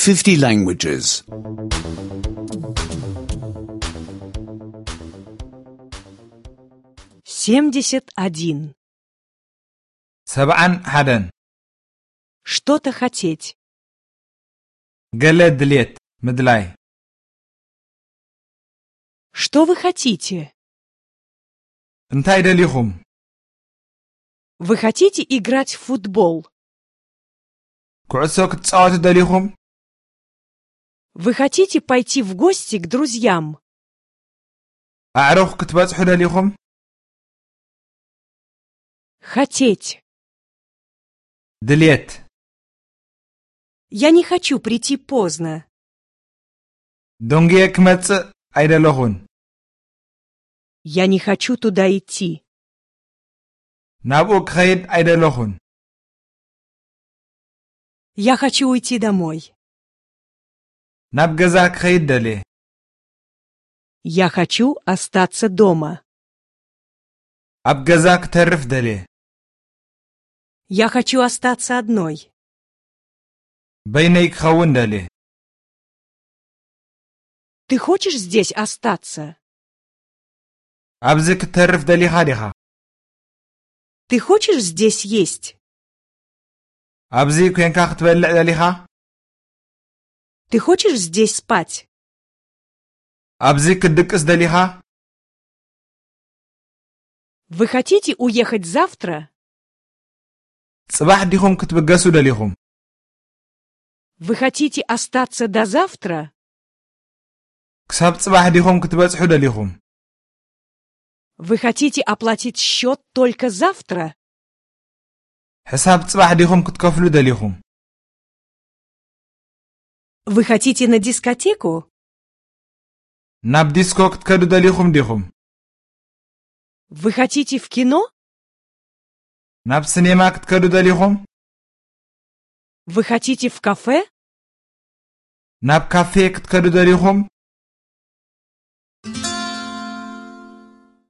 50 languages. 71. 71 Что-то хотеть. قلة دليت مدلاي Что вы хотите? انتاي دليخم Вы хотите играть в футбол? كعسو كتصاوتو دليخم Вы хотите пойти в гости к друзьям? أعرف كتبصحو دليخم Хотеть. دليت Я не хочу прийти поздно. دونجي كمتص أيدلخون Я не хочу туда идти. نابو كخيد أيدلخون Я хочу уйти домой. ناب جزا كخيد دلي Я хочу остаться дома. أب جزا كترف دلي Я хочу остаться одной. بينيك خون دلي Ты хочешь здесь остаться? أبزي كترف دلي خادخا Ты хочешь здесь есть? أبزي كوينكا ختبلع دليخا Ты хочешь здесь спать? أبزي كدكس دليخا Вы хотите уехать завтра? صباح ديخم كتبقسو دليخم Вы хотите остаться до завтра? كساب صباح ديخم كتبصحو دليخم Вы хотите оплатить счет только завтра? حساب صباح ديخم كتكفلو دليخم Вы хотите на дискотеку? ناب ديسكو كتكدو دليخم ديخم Вы хотите в кино? ناب سينما كتكدو دليخم Вы хотите в кафе? ناب كافيه كتكدو دليخم